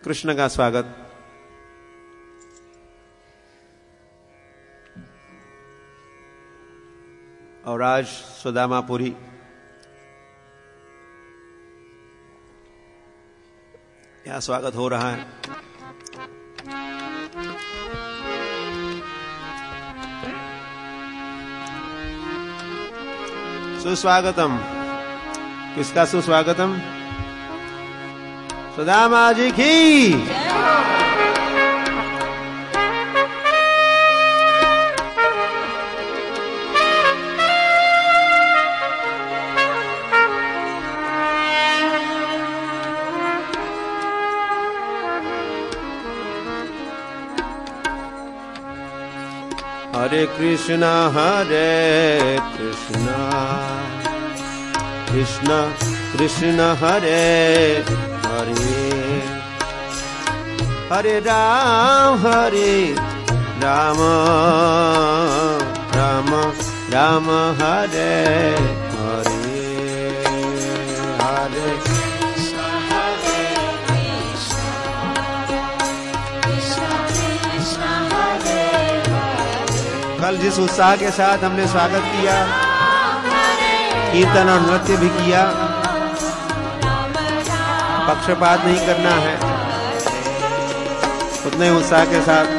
कृष्ण का स्वागत। और आज सुदामापुरी यहां स्वागत हो रहा है। सुस्वागतम। किसका सुस्वागतम? सुदामा जी की। हरे कृष्णा कृष्ण कृष्ण हरे हरे, हरे राम राम राम हरे हरे, हरे कल जिस उत्साह के साथ हमने स्वागत किया, कीर्तन और नृत्य भी किया, पक्षपात नहीं करना है, उतने उत्साह के साथ।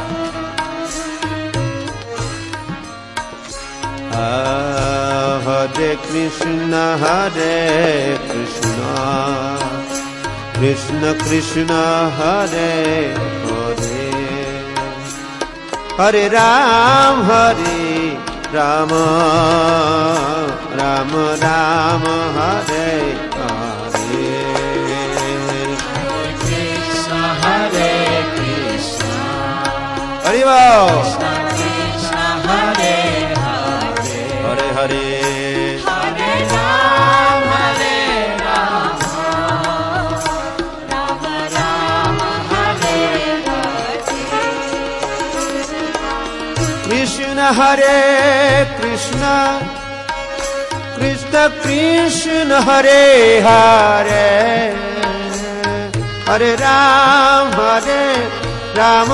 हरे कृष्ण कृष्ण कृष्ण हरे हरे, हरे राम राम राम हरे हरे, हरे कृष्ण हरि बोल। कृष्ण हरे हरे हरे, हरे राम राम राम हरे कृष्ण हरे कृष्ण कृष्ण कृष्ण हरे हरे, हरे राम राम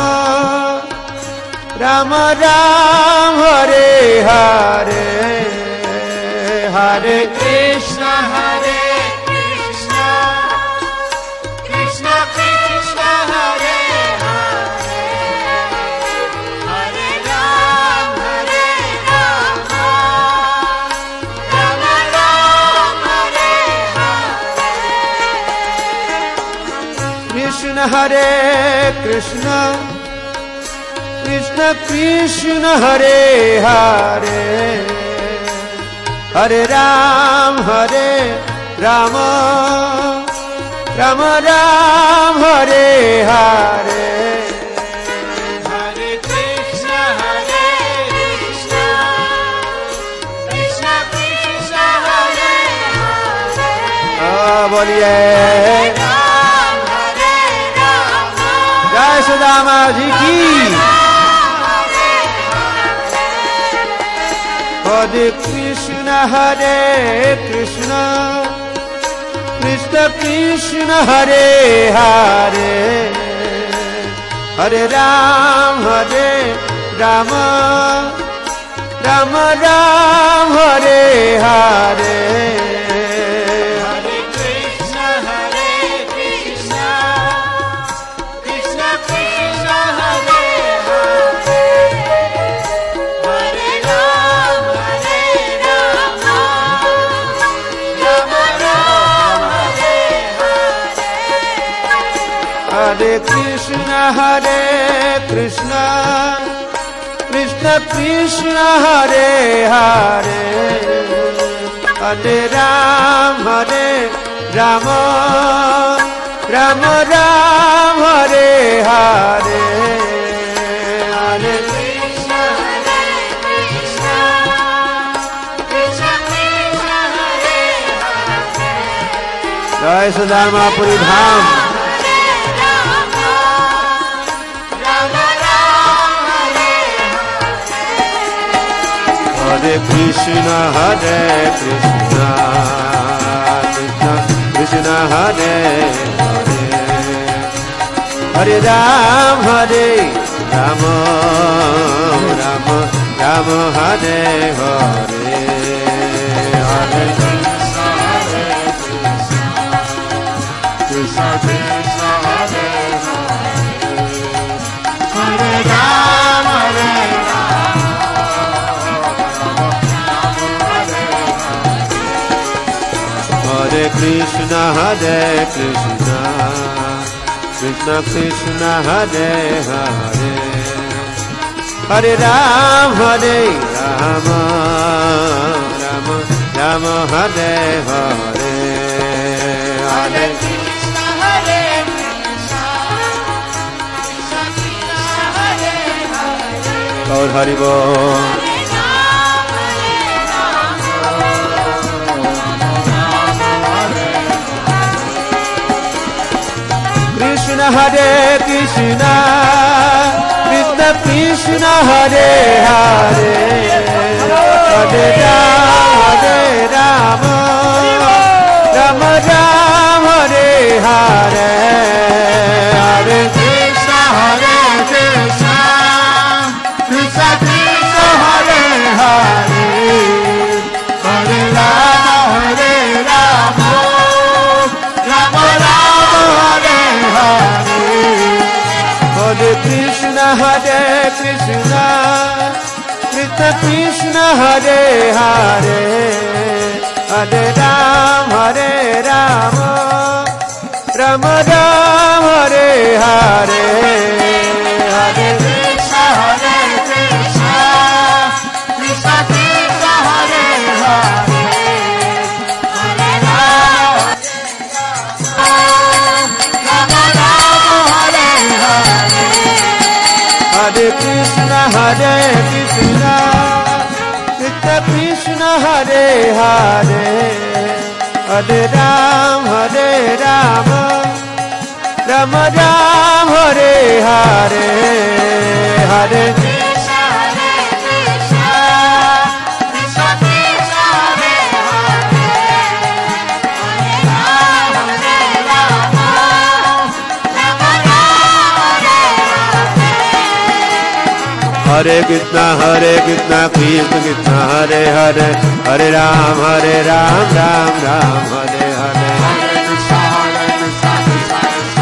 राम हरे हरे, हरे कृष्ण हरे कृष्ण कृष्ण कृष्ण हरे हरे, हरे राम राम राम हरे हरे, कृष्ण हरे कृष्ण कृष्ण कृष्ण हरे हरे, हरे राम राम राम हरे हरे, हरे कृष्ण कृष्ण कृष्ण कृष्ण हरे हरे, बोलिए राम जय सुदामा जी की। हरे कृष्ण कृष्ण कृष्ण हरे हरे, हरे राम राम राम हरे हरे, हरे कृष्ण कृष्ण कृष्ण कृष्ण हरे हरे, हरे राम राम राम हरे हरे, हरे कृष्ण कृष्ण कृष्ण कृष्ण हरे हरे, हरे राम राम राम हरे हरे, हरे कृष्ण कृष्ण कृष्ण कृष्ण हरे हरे, जय सुदामापुरी धाम। हरे Krishna Krishna Krishna Krishna Hare Hare, Hare Ram, Hare Ram, Ram Ram, Hare Hare, Hare Krishna, Hare Krishna, Krishna Krishna, Hare Hare, Hare Ram, Hare Ram, Hare Krishna, Hare Krishna, Krishna Krishna, Hare Hare, Hare Ram, Hare Ram, Ram Ram, Hare Hare, Hare Krishna, Hare Krishna, Krishna Krishna, Hare Hare, Gaur Hari Bol. Krishna Hare Krishna, Krishna Krishna, Hare Hare, Hare Ram, Ram Ram, Hare Hare, Hare Krishna, Hare Krishna, Krishna Krishna, Hare Hare, Hare Rama, Hare Rama, Rama Rama, Hare Hare, Hare Krishna, Hare Krishna, Krishna Krishna, Hare Hare, Hare Ram, Ram Ram, Hare Hare, Hare Krishna, Hare Krishna, Krishna Krishna, Hare Hare, Hare Rama, Rama Rama, Hare Hare, Hare Krishna, Hare Krishna, Krishna Krishna, Hare Hare, Hare Ram, Ram Ram, Hare Hare, Hare Krishna, Hare Krishna, Krishna Krishna, Hare Hare, Hare Rama, Rama Rama, Hare Hare, Hare Krishna, Krishna Krishna, Hare Hare, Hare Ram, Ram Ram, Hare Hare. Hare Krishna, Krishna Krishna,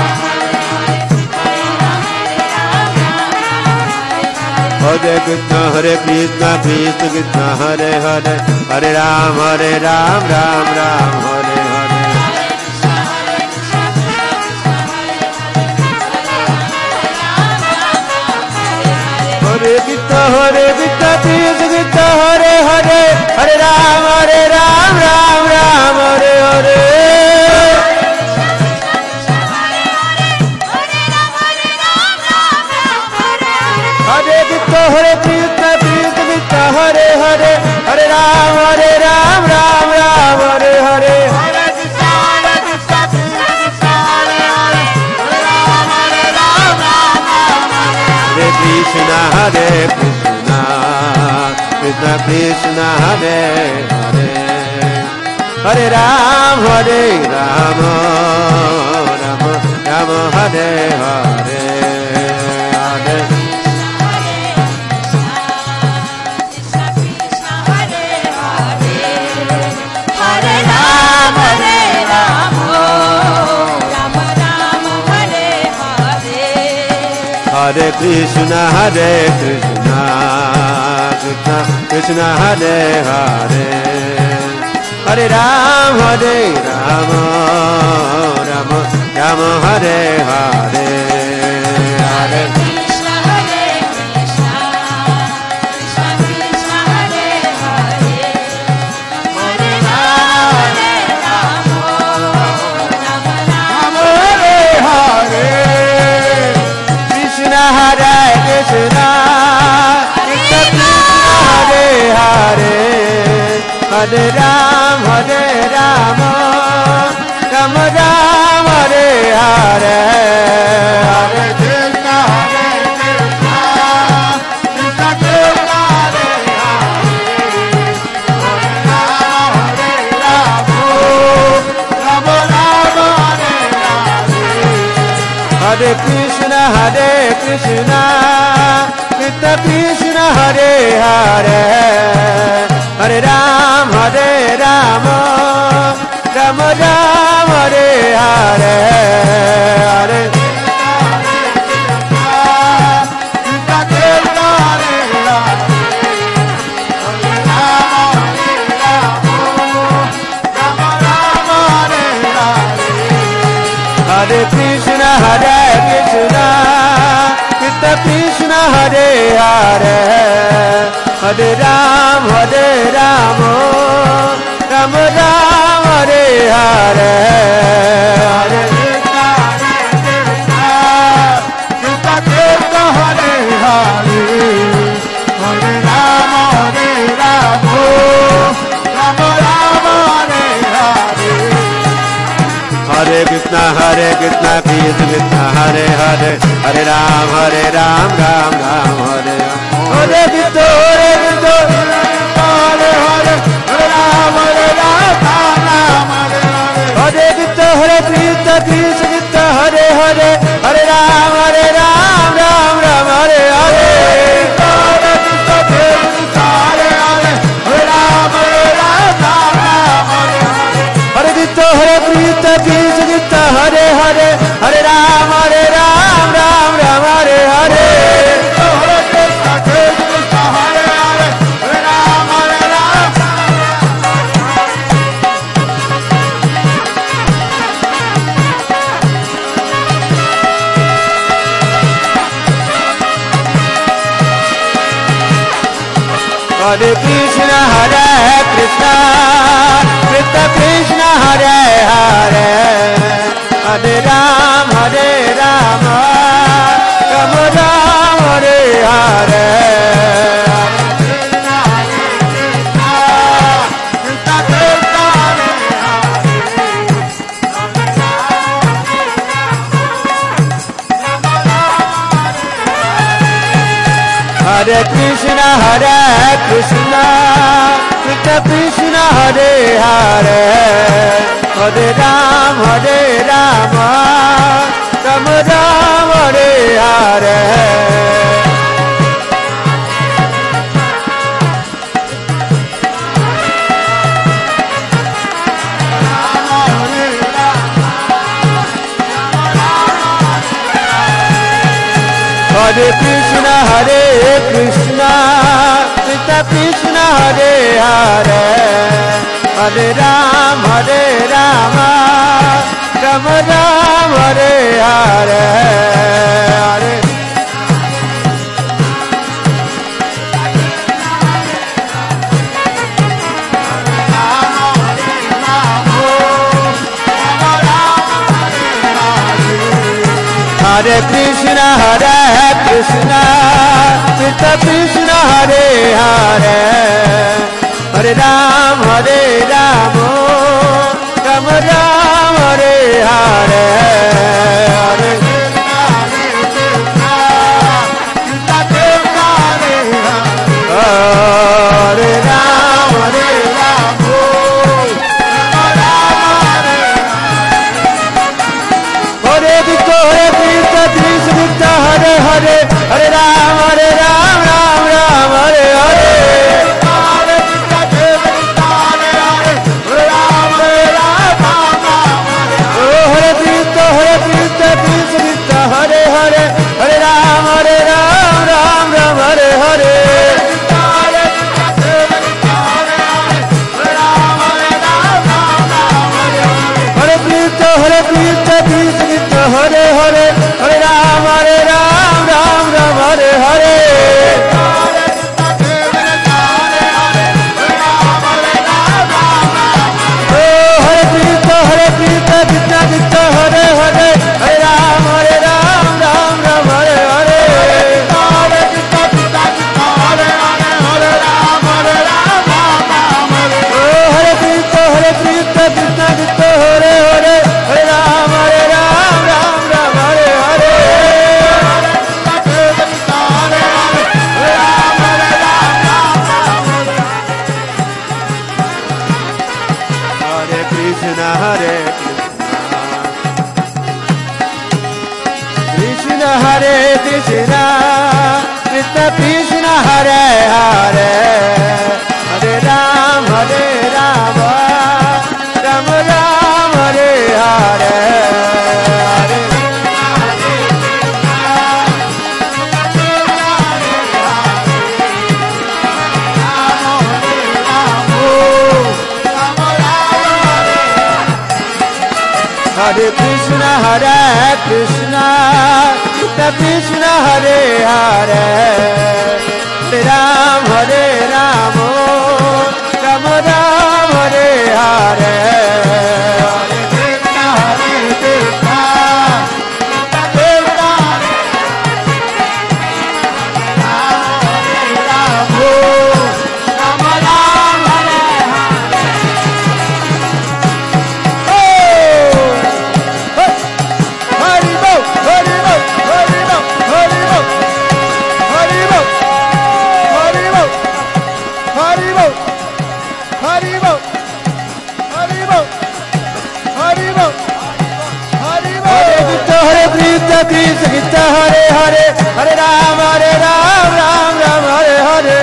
Hare Hare, Hare Krishna, Krishna Krishna, Hare Hare, Hare Ram, Ram Ram, Hare Hare. Hare Krishna, Krishna Krishna, Hare Hare, Hare Ram, Ram Hare Hare. Hare Krishna, Krishna Krishna, Hare Hare, Hare Ram, Ram Hare Hare. Hare Krishna, Krishna Krishna, Hare Hare, Hare Rama, Hare Krishna, Krishna Krishna, Hare Hare, Hare Ram, Ram Hare Hare. Hare Hare Rama, Rama Rama, Hare Hare, Hare Krishna, Krishna Krishna, Hare Hare, Hare Ram, Ram Hare Hare. Hare Krishna, Hare Krishna, Krishna Krishna, Hare Hare, Hare Rama, Rama Rama, Hare Hare. Krishna, Krishna Krishna, Hare Hare, Hare Ram, Ram Hare Hare. Hare Krishna, Hare Krishna, Krishna Krishna, Hare Hare, Hare Rama, Rama Rama, Hare Hare, Hare Krishna Krishna Krishna Hare Hare Hare Ram Ram Ram Hare Hare Hare Hare Krishna Krishna Hare Hare Hare Ram Ram Ram Hare Hare Hare Krishna Krishna Hare Hare Hare Ram Ram Ram Hare Hare Hare Krishna Krishna Hare Hare Hare Ram Ram Ram Hare Hare Krishna Hare Hare Hare Ram Ram Hare Krishna Hare Krishna Hare Hare Hare Ram Ram Hare Hare Hare Krishna Hare Krishna Hare Hare Hare Ram Ram Hare Hare Hare Krishna Hare Hare Hare Ram Hare Krishna Krishna Hare Hare Hare Ram Ram Ram Hare Hare Hare Krishna Krishna Hare Hare Hare Ram Ram Ram Hare Hare Hare Krishna Krishna Hare Hare Hare Ram Ram Ram Hare Hare Hare Hare Krishna Krishna Hare Hare Hare Ram Ram Ram Hare Hare Hare Hare Ram Hare Krishna Hare Hare Hare Ram Ram Hare Hare Hare Krishna Hare Hare Hare Ram Ram Hare Hare Hare Krishna Hare Hare Hare Ram Ram Hare Hare Hare हरे कृष्ण कृष्ण कृष्ण हरे हरे हरे राम राम राम हरे हरे हरे हरे कृष्ण कृष्ण कृष्ण हरे हरे राम राम राम हरे हरे कृष्ण हरे हरे हरे राम राम राम हरे हरे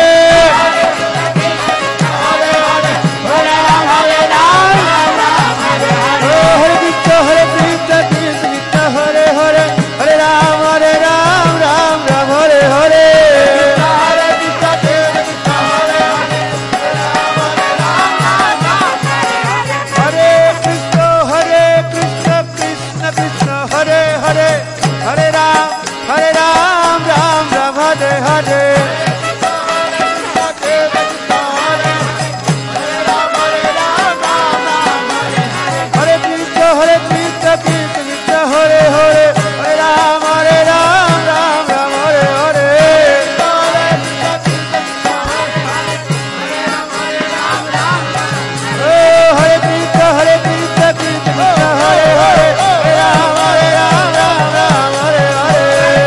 हरे कृष्ण कृष्ण हरे हरे हरे राम राम हरे हरे हरे कृष्ण कृष्ण कृष्ण हरे हरे हरे राम राम हरे हरे हरे कृष्ण कृष्ण हरे हरे हरे राम राम हरे हरे हरे कृष्ण कृष्ण हरे हरे हरे राम राम हरे हरे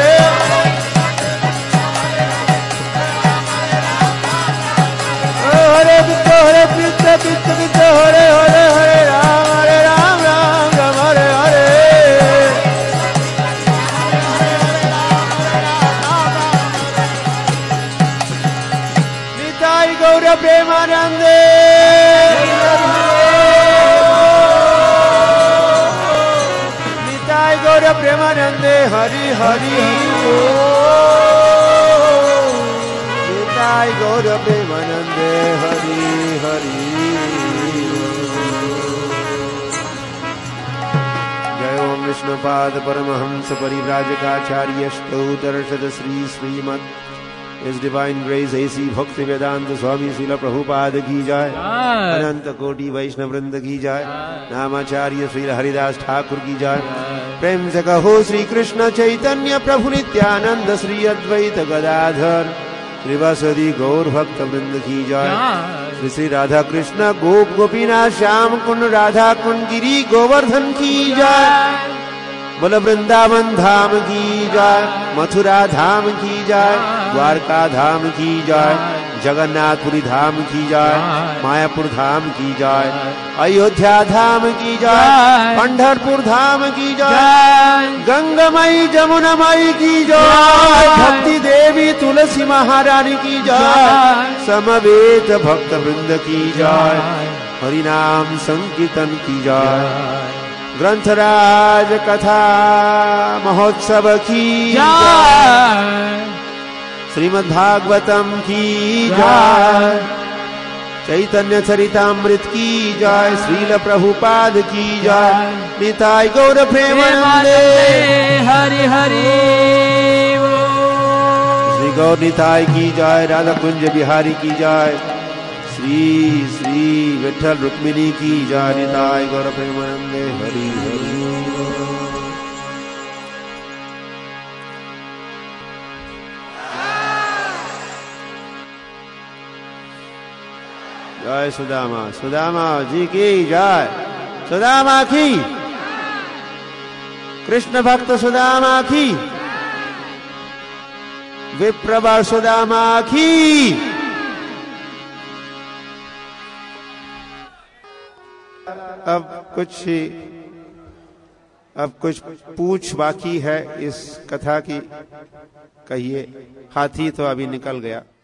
हरे कृष्ण कृष्ण हरे हरे हरे राम राम हरे हरे निताई गौर प्रेमानंदे निताई गौर प्रेमानंदे हरि हरि निताई गौर प्रेमानंदे हरि हरि जय ओम Vishnupad Paramhans परिव्राजकाचार्य स्तोत्रषद Shri Shrimad His Divine Grace A.C. Bhakti Vedanta Swami Srila Prabhupada की जय अनंत कोटि वैष्णव वृंद की जय नामाचार्य श्री हरिदास ठाकुर की जय प्रेम से कहो श्री कृष्ण चैतन्य प्रभु नित्यानंद श्री अद्वैत गदाधर श्रीवासदि गौर भक्त वृंद की जय श्री श्री राधा कृष्ण गोप गोपीनाथ श्याम कुंड राधा कुंड गिरी गोवर्धन की जय बोल वृंदावन धाम की जय मथुरा धाम की जय द्वारका धाम की जय जगन्नाथपुरी धाम की जय मायापुर धाम की जय अयोध्या धाम की जय पंढरपुर धाम की जय गंगामयी जमुनामयी की जय भक्ति देवी तुलसी महारानी की जय समवेत भक्त वृंद की जय हरिनाम संकीर्तन की जय ग्रंथराज कथा महोत्सव की जय श्रीमद् भागवतम की जय चैतन्य चरितामृत की जय श्रील प्रभुपाद की जय निताई गौर प्रेमानंदे हरि हरि श्री गौर निताई की जय राधा कुंज बिहारी की जय श्री श्री विठल रुक्मिणी की जय निताई गौर प्रेमानंदे हरि हरि जय सुदामा सुदामा जी की जय सुदामा की कृष्ण भक्त सुदामा की विप्रवर सुदामा की अब कुछ अब कुछ पूछ बाकी है इस कथा की, कहिए। हाथी तो अभी निकल गया।